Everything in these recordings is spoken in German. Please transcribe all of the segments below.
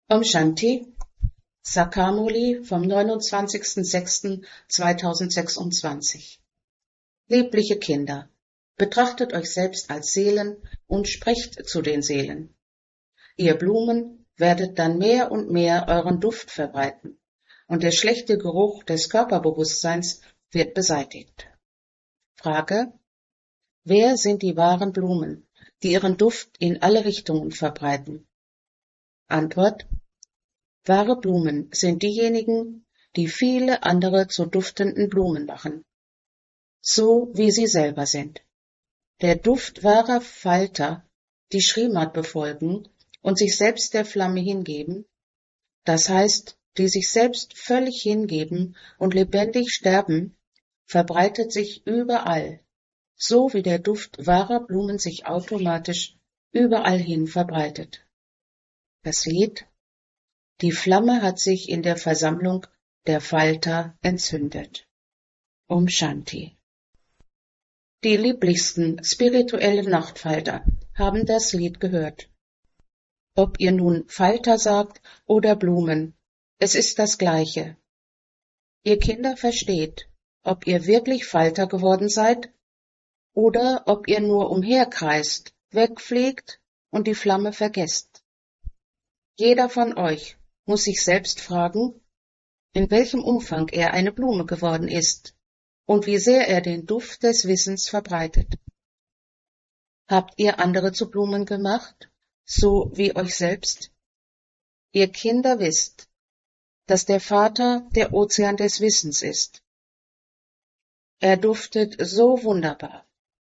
Om Shanti, Sakamuli vom 29.06.2026. Liebliche Kinder, betrachtet euch selbst als Seelen und sprecht zu den Seelen. Ihr Blumen werdet dann mehr und mehr euren Duft verbreiten und der schlechte Geruch des Körperbewusstseins wird beseitigt. Frage: Wer sind die wahren Blumen, die ihren Duft in alle Richtungen verbreiten? Antwort: Wahre Blumen sind diejenigen, die viele andere zu duftenden Blumen machen, so wie sie selber sind. Der Duft wahrer Falter, die Srimad befolgen und sich selbst der Flamme hingeben, das heißt, die sich selbst völlig hingeben und lebendig sterben, verbreitet sich überall, so wie der Duft wahrer Blumen sich automatisch überall hin verbreitet. Das Lied: Die Flamme hat sich in der Versammlung der Falter entzündet. Om Shanti. Die lieblichsten spirituellen Nachtfalter haben das Lied gehört. Ob ihr nun Falter sagt oder Blumen, es ist das Gleiche. Ihr Kinder versteht, ob ihr wirklich Falter geworden seid oder ob ihr nur umherkreist, wegfliegt und die Flamme vergesst. Jeder von euch muss sich selbst fragen, in welchem Umfang er eine Blume geworden ist und wie sehr er den Duft des Wissens verbreitet. Habt ihr andere zu Blumen gemacht, so wie euch selbst? Ihr Kinder wisst, dass der Vater der Ozean des Wissens ist. Er duftet so wunderbar.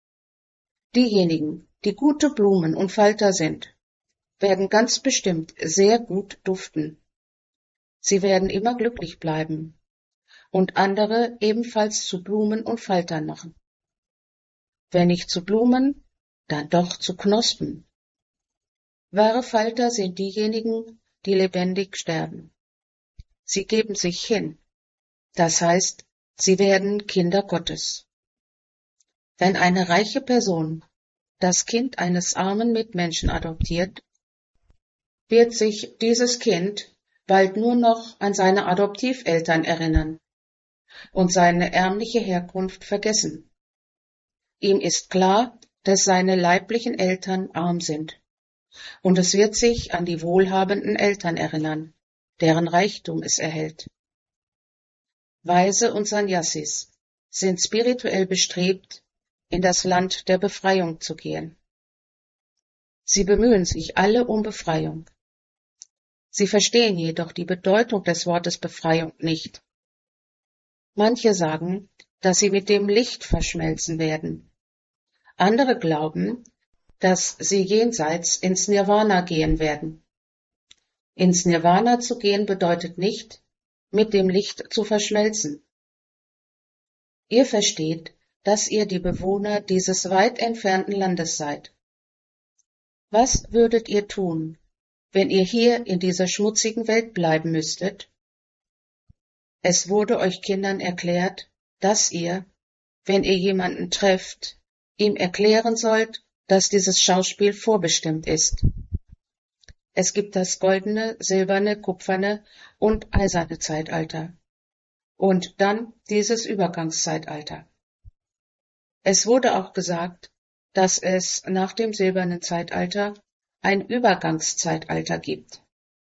Diejenigen, die gute Blumen und Falter sind, werden ganz bestimmt sehr gut duften. Sie werden immer glücklich bleiben und andere ebenfalls zu Blumen und Faltern machen. Wenn nicht zu Blumen, dann doch zu Knospen. Wahre Falter sind diejenigen, die lebendig sterben. Sie geben sich hin, das heißt, sie werden Kinder Gottes. Wenn eine reiche Person das Kind eines armen Mitmenschen adoptiert, wird sich dieses Kind bald nur noch an seine Adoptiveltern erinnern und seine ärmliche Herkunft vergessen. Ihm ist klar, dass seine leiblichen Eltern arm sind, und es wird sich an die wohlhabenden Eltern erinnern, deren Reichtum es erhält. Weise und Sannyasis sind spirituell bestrebt, in das Land der Befreiung zu gehen. Sie bemühen sich alle um Befreiung. Sie verstehen jedoch die Bedeutung des Wortes Befreiung nicht. Manche sagen, dass sie mit dem Licht verschmelzen werden. Andere glauben, dass sie jenseits ins Nirvana gehen werden. Ins Nirvana zu gehen bedeutet nicht, mit dem Licht zu verschmelzen. Ihr versteht, dass ihr die Bewohner dieses weit entfernten Landes seid. Was würdet ihr tun, wenn ihr hier in dieser schmutzigen Welt bleiben müsstet? Es wurde euch Kindern erklärt, dass ihr, wenn ihr jemanden trefft, ihm erklären sollt, dass dieses Schauspiel vorbestimmt ist. Es gibt das goldene, silberne, kupferne und eiserne Zeitalter. Und dann dieses Übergangszeitalter. Es wurde auch gesagt, dass es nach dem silbernen Zeitalter ein Übergangszeitalter gibt.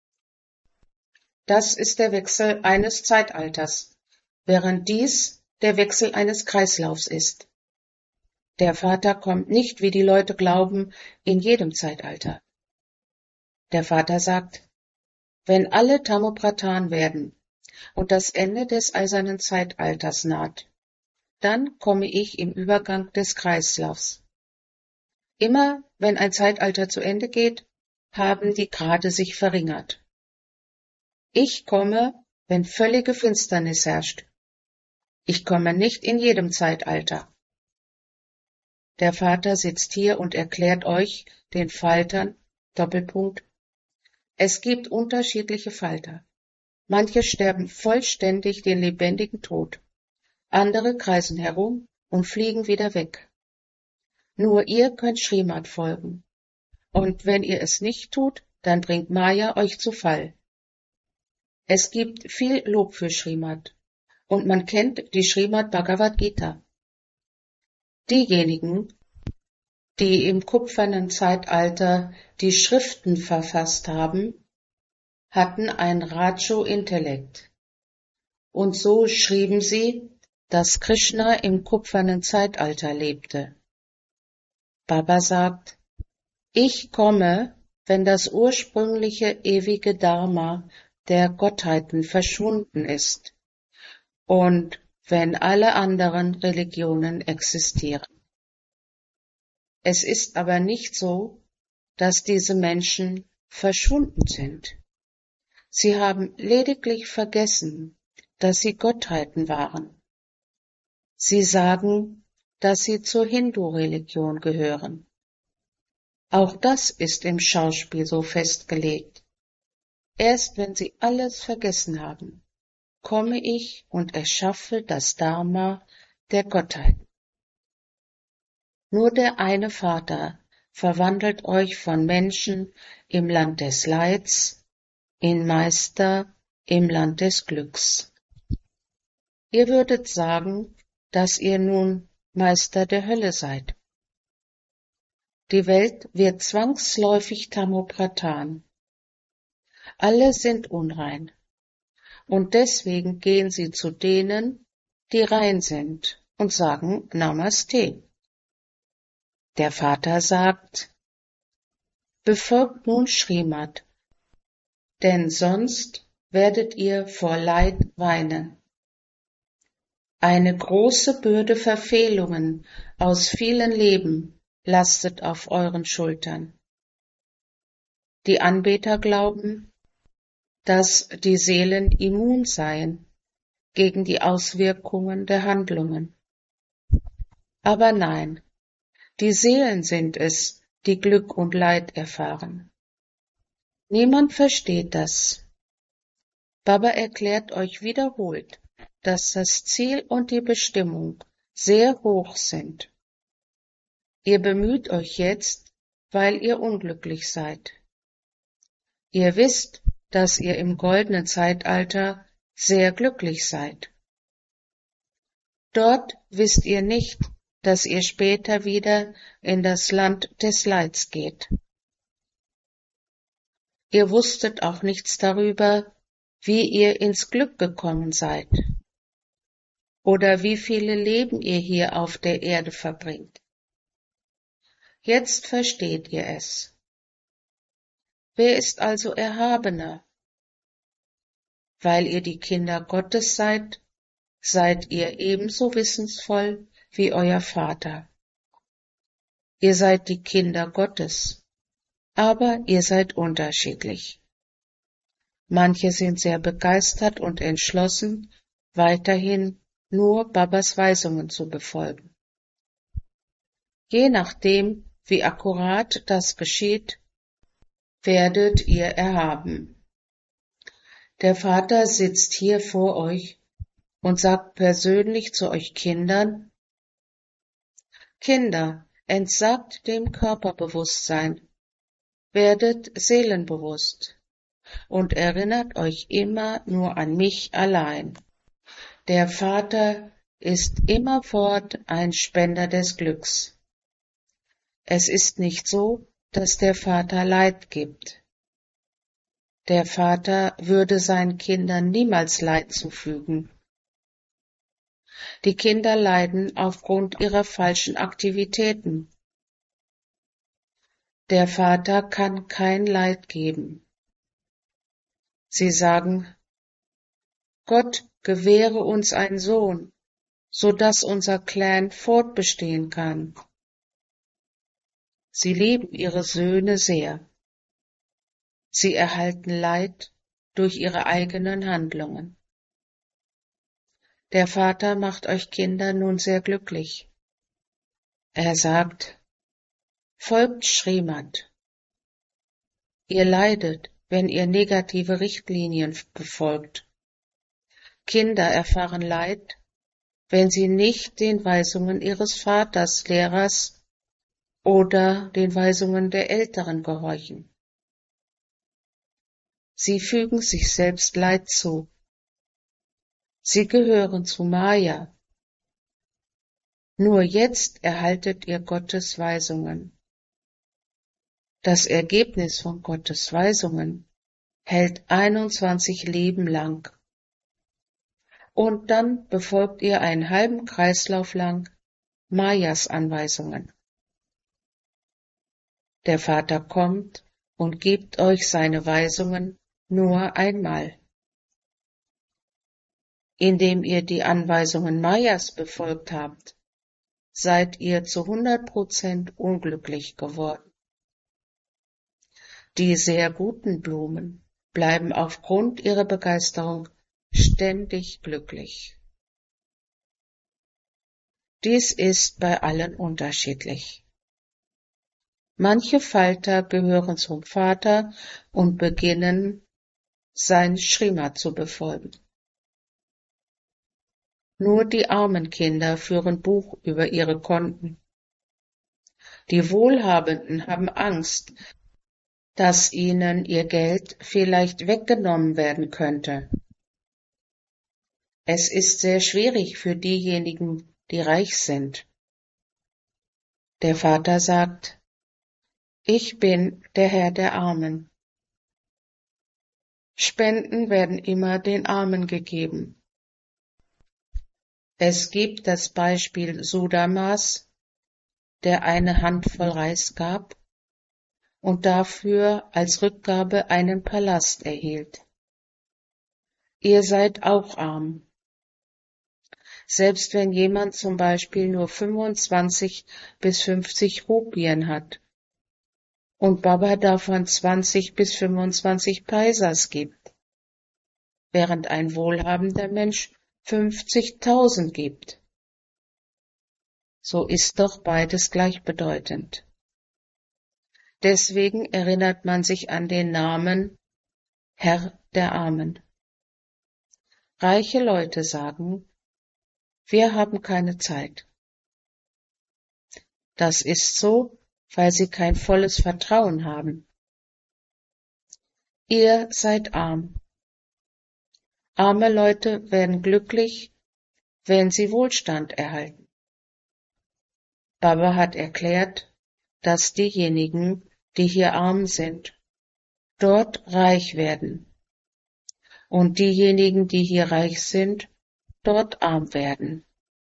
Das ist der Wechsel eines Zeitalters, während dies der Wechsel eines Kreislaufs ist. Der Vater kommt nicht, wie die Leute glauben, in jedem Zeitalter. Der Vater sagt, wenn alle Tamopratan werden und das Ende des eisernen Zeitalters naht, dann komme ich im Übergang des Kreislaufs. Immer wenn ein Zeitalter zu Ende geht, haben die Grade sich verringert. Ich komme, wenn völlige Finsternis herrscht. Ich komme nicht in jedem Zeitalter. Der Vater sitzt hier und erklärt euch, den Faltern, Doppelpunkt, es gibt unterschiedliche Falter. Manche sterben vollständig den lebendigen Tod. Andere kreisen herum und fliegen wieder weg. Nur ihr könnt Srimad folgen. Und wenn ihr es nicht tut, dann bringt Maya euch zu Fall. Es gibt viel Lob für Srimad und man kennt die Srimad Bhagavad Gita. Diejenigen, die im kupfernen Zeitalter die Schriften verfasst haben, hatten ein Rajo-Intellekt. Und so schrieben sie, dass Krishna im kupfernen Zeitalter lebte. Baba sagt, ich komme, wenn das ursprüngliche ewige Dharma der Gottheiten verschwunden ist und wenn alle anderen Religionen existieren. Es ist aber nicht so, dass diese Menschen verschwunden sind. Sie haben lediglich vergessen, dass sie Gottheiten waren. Sie sagen, dass sie zur Hindu-Religion gehören. Auch das ist im Schauspiel so festgelegt. Erst wenn sie alles vergessen haben, komme ich und erschaffe das Dharma der Gottheit. Nur der eine Vater verwandelt euch von Menschen im Land des Leids in Meister im Land des Glücks. Ihr würdet sagen, dass ihr nun Meister der Hölle seid. Die Welt wird zwangsläufig Tamopradhan. Alle sind unrein, und deswegen gehen sie zu denen, die rein sind, und sagen Namaste. Der Vater sagt, befolgt nun Srimad, denn sonst werdet ihr vor Leid weinen. Eine große Bürde Verfehlungen aus vielen Leben lastet auf euren Schultern. Die Anbeter glauben, dass die Seelen immun seien gegen die Auswirkungen der Handlungen. Aber nein, die Seelen sind es, die Glück und Leid erfahren. Niemand versteht das. Baba erklärt euch wiederholt, dass das Ziel und die Bestimmung sehr hoch sind. Ihr bemüht euch jetzt, weil ihr unglücklich seid. Ihr wisst, dass ihr im goldenen Zeitalter sehr glücklich seid. Dort wisst ihr nicht, dass ihr später wieder in das Land des Leids geht. Ihr wusstet auch nichts darüber, wie ihr ins Glück gekommen seid oder wie viele Leben ihr hier auf der Erde verbringt. Jetzt versteht ihr es. Wer ist also erhabener? Weil ihr die Kinder Gottes seid, seid ihr ebenso wissensvoll wie euer Vater. Ihr seid die Kinder Gottes, aber ihr seid unterschiedlich. Manche sind sehr begeistert und entschlossen, weiterhin nur Babas Weisungen zu befolgen. Je nachdem, wie akkurat das geschieht, werdet ihr erhaben. Der Vater sitzt hier vor euch und sagt persönlich zu euch Kindern, Kinder, entsagt dem Körperbewusstsein, werdet seelenbewusst und erinnert euch immer nur an mich allein. Der Vater ist immerfort ein Spender des Glücks. Es ist nicht so, dass der Vater Leid gibt. Der Vater würde seinen Kindern niemals Leid zufügen. Die Kinder leiden aufgrund ihrer falschen Aktivitäten. Der Vater kann kein Leid geben. Sie sagen, Gott gewähre uns einen Sohn, so dass unser Clan fortbestehen kann. Sie lieben ihre Söhne sehr. Sie erhalten Leid durch ihre eigenen Handlungen. Der Vater macht euch Kinder nun sehr glücklich. Er sagt, folgt Srimad. Ihr leidet, wenn ihr negative Richtlinien befolgt. Kinder erfahren Leid, wenn sie nicht den Weisungen ihres Vaters, Lehrers oder den Weisungen der Älteren gehorchen. Sie fügen sich selbst Leid zu. Sie gehören zu Maya. Nur jetzt erhaltet ihr Gottes Weisungen. Das Ergebnis von Gottes Weisungen hält 21 Leben lang. Und dann befolgt ihr einen halben Kreislauf lang Mayas Anweisungen. Der Vater kommt und gibt euch seine Weisungen nur einmal. Indem ihr die Anweisungen Mayas befolgt habt, seid ihr zu 100% unglücklich geworden. Die sehr guten Blumen bleiben aufgrund ihrer Begeisterung ständig glücklich. Dies ist bei allen unterschiedlich. Manche Falter gehören zum Vater und beginnen, sein Shrima zu befolgen. Nur die armen Kinder führen Buch über ihre Konten. Die Wohlhabenden haben Angst, dass ihnen ihr Geld vielleicht weggenommen werden könnte. Es ist sehr schwierig für diejenigen, die reich sind. Der Vater sagt, ich bin der Herr der Armen. Spenden werden immer den Armen gegeben. Es gibt das Beispiel Sudamas, der eine Handvoll Reis gab und dafür als Rückgabe einen Palast erhielt. Ihr seid auch arm. Selbst wenn jemand zum Beispiel nur 25 bis 50 Rupien hat und Baba davon 20 bis 25 Paisas gibt, während ein wohlhabender Mensch 50.000 gibt. So ist doch beides gleichbedeutend. Deswegen erinnert man sich an den Namen Herr der Armen. Reiche Leute sagen, wir haben keine Zeit. Das ist so, weil sie kein volles Vertrauen haben. Ihr seid arm. Arme Leute werden glücklich, wenn sie Wohlstand erhalten. Baba hat erklärt, dass diejenigen, die hier arm sind, dort reich werden und diejenigen, die hier reich sind, dort arm werden.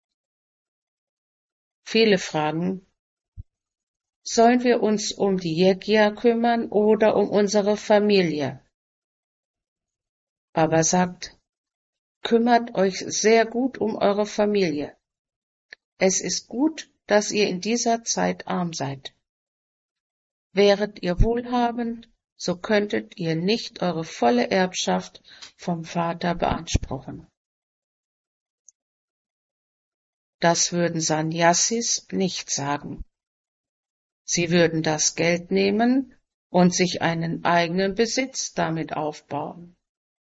Viele fragen, sollen wir uns um die Yajna kümmern oder um unsere Familie? Baba sagt, kümmert euch sehr gut um eure Familie. Es ist gut, dass ihr in dieser Zeit arm seid. Wäret ihr wohlhabend, so könntet ihr nicht eure volle Erbschaft vom Vater beanspruchen. Das würden Sannyasis nicht sagen. Sie würden das Geld nehmen und sich einen eigenen Besitz damit aufbauen.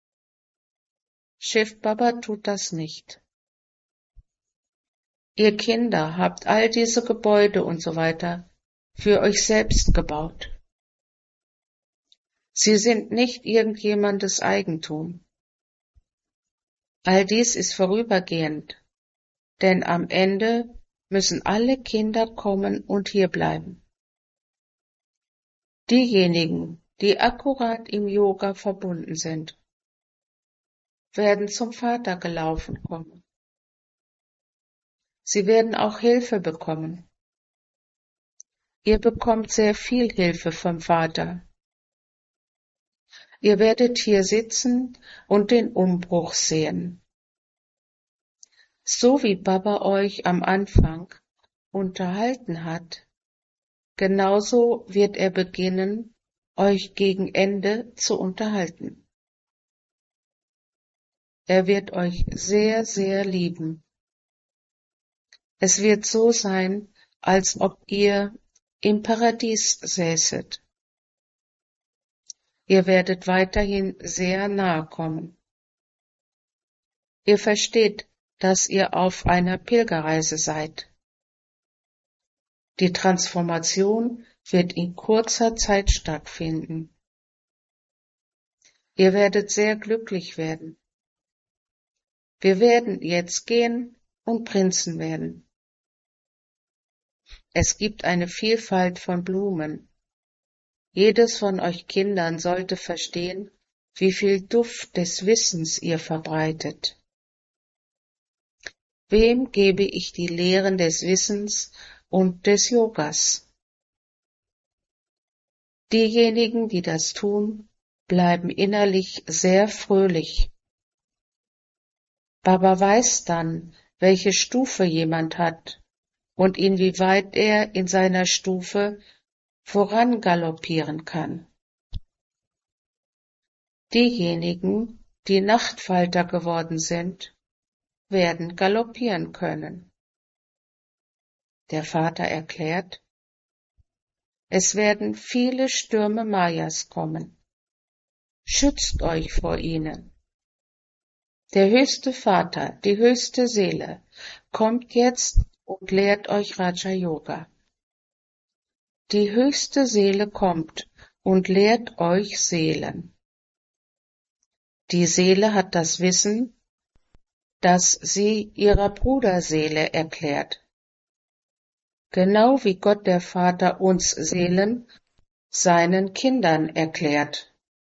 Shiv Baba tut das nicht. Ihr Kinder habt all diese Gebäude und so weiter für euch selbst gebaut. Sie sind nicht irgendjemandes Eigentum. All dies ist vorübergehend, denn am Ende müssen alle Kinder kommen und hier bleiben. Diejenigen, die akkurat im Yoga verbunden sind, werden zum Vater gelaufen kommen. Sie werden auch Hilfe bekommen. Ihr bekommt sehr viel Hilfe vom Vater. Ihr werdet hier sitzen und den Umbruch sehen. So wie Baba euch am Anfang unterhalten hat, genauso wird er beginnen, euch gegen Ende zu unterhalten. Er wird euch sehr, sehr lieben. Es wird so sein, als ob ihr im Paradies säßet. Ihr werdet weiterhin sehr nahe kommen. Ihr versteht, dass ihr auf einer Pilgerreise seid. Die Transformation wird in kurzer Zeit stattfinden. Ihr werdet sehr glücklich werden. Wir werden jetzt gehen und Prinzen werden. Es gibt eine Vielfalt von Blumen. Jedes von euch Kindern sollte verstehen, wie viel Duft des Wissens ihr verbreitet. Wem gebe ich die Lehren des Wissens und des Yogas? Diejenigen, die das tun, bleiben innerlich sehr fröhlich. Baba weiß dann, welche Stufe jemand hat und inwieweit er in seiner Stufe vorangaloppieren kann. Diejenigen, die Nachtfalter geworden sind, werden galoppieren können. Der Vater erklärt, es werden viele Stürme Mayas kommen. Schützt euch vor ihnen. Der höchste Vater, die höchste Seele, kommt jetzt und lehrt euch Raja Yoga. Die höchste Seele kommt und lehrt euch Seelen. Die Seele hat das Wissen, das sie ihrer Bruderseele erklärt. Genau wie Gott der Vater uns Seelen seinen Kindern erklärt.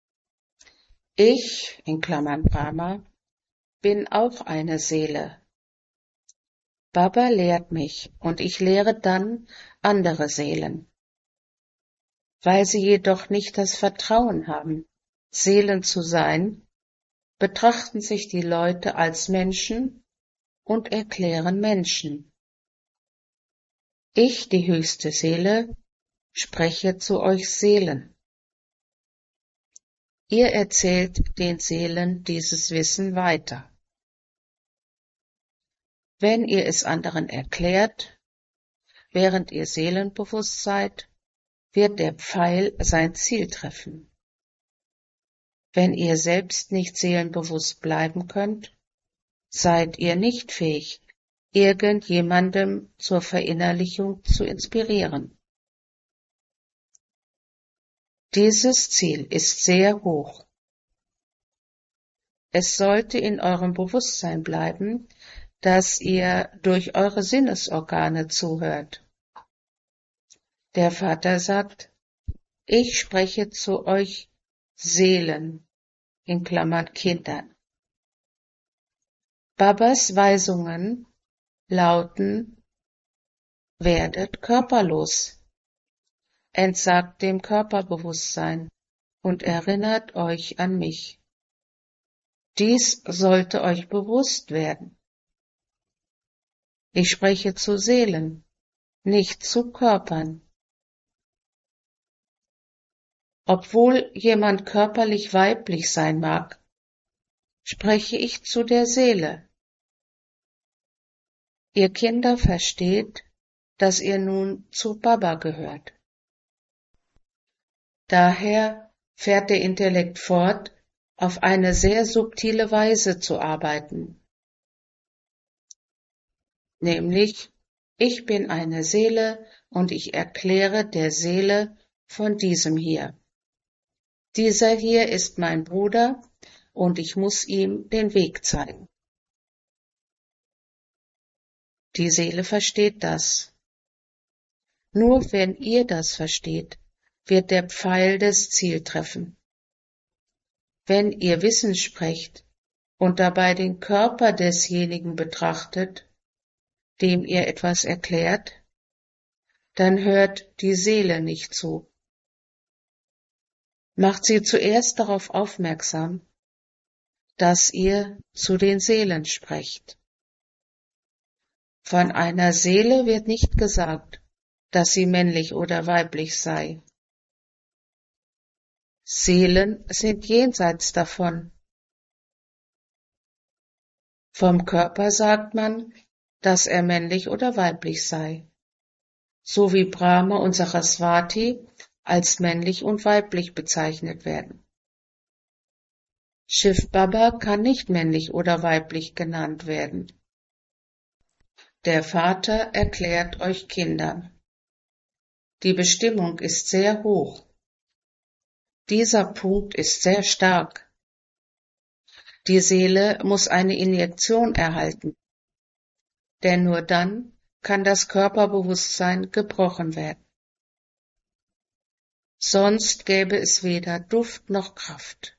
Ich, in Klammern Brahma, bin auch eine Seele. Baba lehrt mich und ich lehre dann andere Seelen. Weil sie jedoch nicht das Vertrauen haben, Seelen zu sein, betrachten sich die Leute als Menschen und erklären Menschen. Ich, die höchste Seele, spreche zu euch Seelen. Ihr erzählt den Seelen dieses Wissen weiter. Wenn ihr es anderen erklärt, während ihr seelenbewusst seid, wird der Pfeil sein Ziel treffen. Wenn ihr selbst nicht seelenbewusst bleiben könnt, seid ihr nicht fähig, irgendjemandem zur Verinnerlichung zu inspirieren. Dieses Ziel ist sehr hoch. Es sollte in eurem Bewusstsein bleiben, dass ihr durch eure Sinnesorgane zuhört. Der Vater sagt, ich spreche zu euch Seelen, in Klammern Kindern. Babas Weisungen lauten, werdet körperlos, entsagt dem Körperbewusstsein und erinnert euch an mich. Dies sollte euch bewusst werden. Ich spreche zu Seelen, nicht zu Körpern. Obwohl jemand körperlich weiblich sein mag, spreche ich zu der Seele. Ihr Kinder versteht, dass ihr nun zu Baba gehört. Daher fährt der Intellekt fort, auf eine sehr subtile Weise zu arbeiten. Nämlich, ich bin eine Seele und ich erkläre der Seele von diesem hier. Dieser hier ist mein Bruder und ich muss ihm den Weg zeigen. Die Seele versteht das. Nur wenn ihr das versteht, wird der Pfeil das Ziel treffen. Wenn ihr Wissen sprecht und dabei den Körper desjenigen betrachtet, dem ihr etwas erklärt, dann hört die Seele nicht zu. Macht sie zuerst darauf aufmerksam, dass ihr zu den Seelen sprecht. Von einer Seele wird nicht gesagt, dass sie männlich oder weiblich sei. Seelen sind jenseits davon. Vom Körper sagt man, dass er männlich oder weiblich sei, so wie Brahma und Saraswati als männlich und weiblich bezeichnet werden. Shiv Baba kann nicht männlich oder weiblich genannt werden. Der Vater erklärt euch Kindern. Die Bestimmung ist sehr hoch. Dieser Punkt ist sehr stark. Die Seele muss eine Injektion erhalten, denn nur dann kann das Körperbewusstsein gebrochen werden. Sonst gäbe es weder Duft noch Kraft.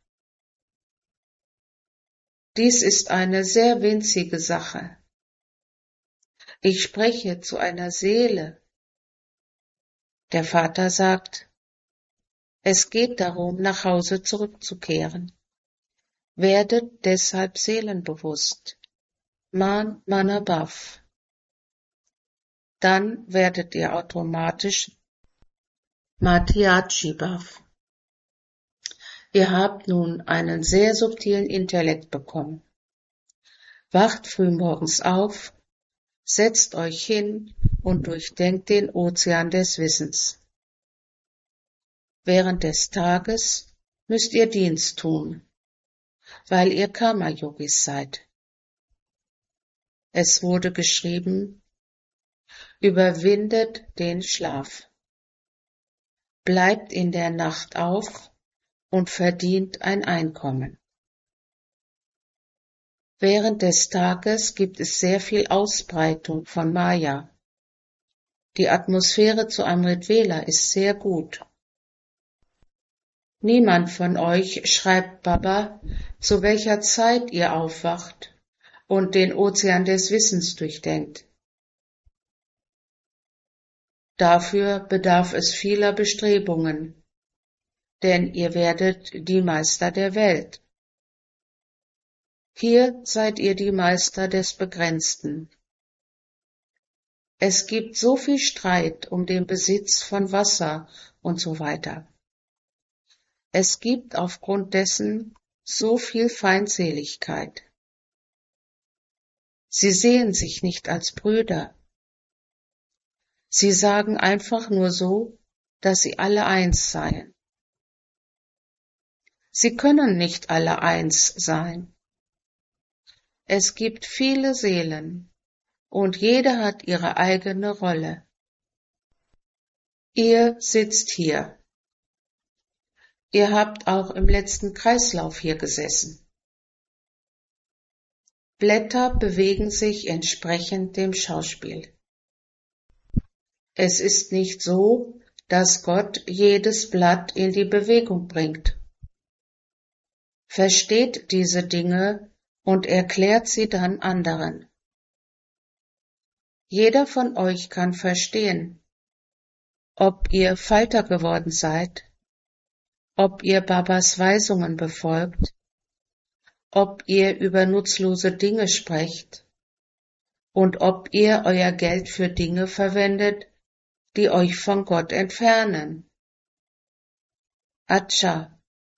Dies ist eine sehr winzige Sache. Ich spreche zu einer Seele. Der Vater sagt, es geht darum, nach Hause zurückzukehren. Werdet deshalb seelenbewusst. Man Manabhav. Dann werdet ihr automatisch Madhyachibhav. Ihr habt nun einen sehr subtilen Intellekt bekommen. Wacht frühmorgens auf, setzt euch hin und durchdenkt den Ozean des Wissens. Während des Tages müsst ihr Dienst tun, weil ihr Karma-Yogis seid. Es wurde geschrieben, überwindet den Schlaf. Bleibt in der Nacht auf und verdient ein Einkommen. Während des Tages gibt es sehr viel Ausbreitung von Maya. Die Atmosphäre zu Amrit-Vela ist sehr gut. Niemand von euch schreibt Baba, zu welcher Zeit ihr aufwacht und den Ozean des Wissens durchdenkt. Dafür bedarf es vieler Bestrebungen, denn ihr werdet die Meister der Welt. Hier seid ihr die Meister des Begrenzten. Es gibt so viel Streit um den Besitz von Wasser und so weiter. Es gibt aufgrund dessen so viel Feindseligkeit. Sie sehen sich nicht als Brüder. Sie sagen einfach nur so, dass sie alle eins seien. Sie können nicht alle eins sein. Es gibt viele Seelen und jede hat ihre eigene Rolle. Ihr sitzt hier. Ihr habt auch im letzten Kreislauf hier gesessen. Blätter bewegen sich entsprechend dem Schauspiel. Es ist nicht so, dass Gott jedes Blatt in die Bewegung bringt. Versteht diese Dinge und erklärt sie dann anderen. Jeder von euch kann verstehen, ob ihr Falter geworden seid, ob ihr Babas Weisungen befolgt, ob ihr über nutzlose Dinge sprecht und ob ihr euer Geld für Dinge verwendet, die euch von Gott entfernen. Atscha.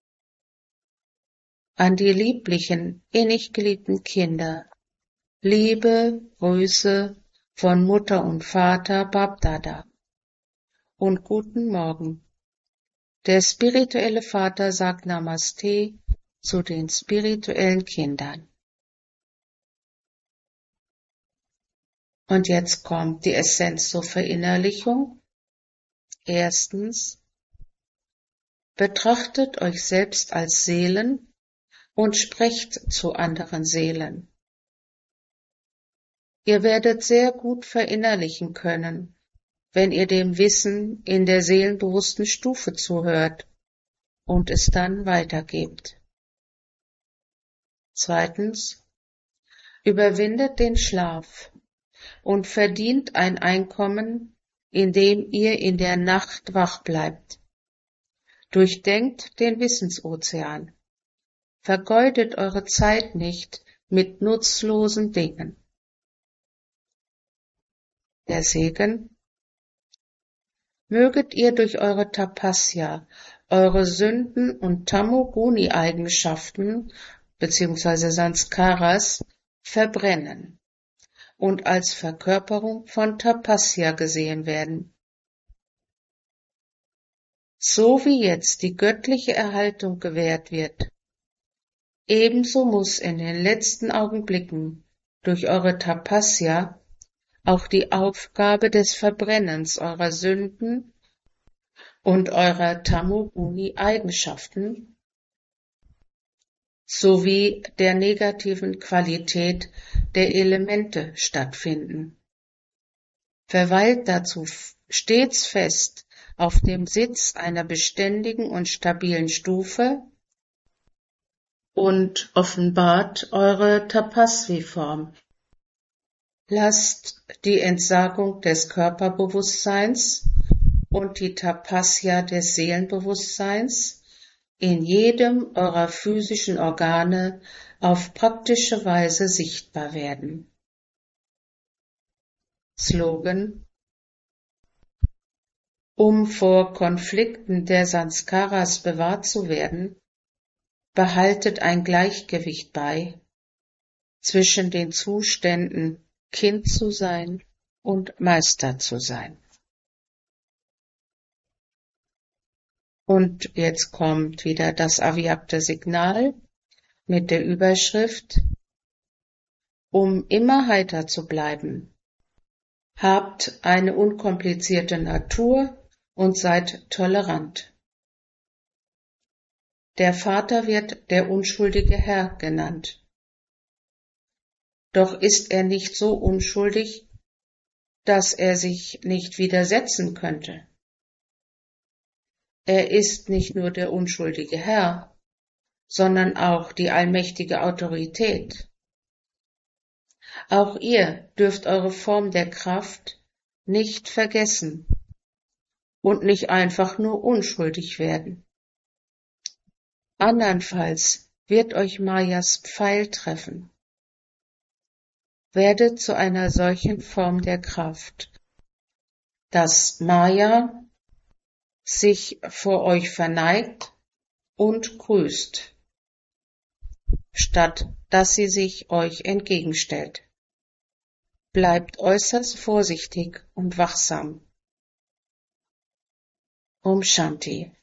An die lieblichen, innig geliebten Kinder, Liebe, Grüße von Mutter und Vater Babdada und guten Morgen. Der spirituelle Vater sagt Namaste zu den spirituellen Kindern. Und jetzt kommt die Essenz zur Verinnerlichung. Erstens, betrachtet euch selbst als Seelen und sprecht zu anderen Seelen. Ihr werdet sehr gut verinnerlichen können, wenn ihr dem Wissen in der seelenbewussten Stufe zuhört und es dann weitergebt. Zweitens, überwindet den Schlaf und verdient ein Einkommen, indem ihr in der Nacht wach bleibt. Durchdenkt den Wissensozean. Vergeudet eure Zeit nicht mit nutzlosen Dingen. Der Segen: Möget ihr durch eure Tapasya, eure Sünden und Tamoguni-Eigenschaften bzw. Sanskaras verbrennen und als Verkörperung von Tapasya gesehen werden. So wie jetzt die göttliche Erhaltung gewährt wird, ebenso muss in den letzten Augenblicken durch eure Tapasya auch die Aufgabe des Verbrennens eurer Sünden und eurer Tamoguni-Eigenschaften sowie der negativen Qualität der Elemente stattfinden. Verweilt dazu stets fest auf dem Sitz einer beständigen und stabilen Stufe und offenbart eure Tapasvi-Form. Lasst die Entsagung des Körperbewusstseins und die Tapasya des Seelenbewusstseins in jedem eurer physischen Organe auf praktische Weise sichtbar werden. Slogan: Um vor Konflikten der Sanskaras bewahrt zu werden, behaltet ein Gleichgewicht bei zwischen den Zuständen Kind zu sein und Meister zu sein. Und jetzt kommt wieder das avyakta Signal mit der Überschrift: Um immer heiter zu bleiben, habt eine unkomplizierte Natur und seid tolerant. Der Vater wird der unschuldige Herr genannt. Doch ist er nicht so unschuldig, dass er sich nicht widersetzen könnte. Er ist nicht nur der unschuldige Herr, sondern auch die allmächtige Autorität. Auch ihr dürft eure Form der Kraft nicht vergessen und nicht einfach nur unschuldig werden. Andernfalls wird euch Mayas Pfeil treffen. Werdet zu einer solchen Form der Kraft, dass Maya sich vor euch verneigt und grüßt, statt dass sie sich euch entgegenstellt. Bleibt äußerst vorsichtig und wachsam. Om Shanti.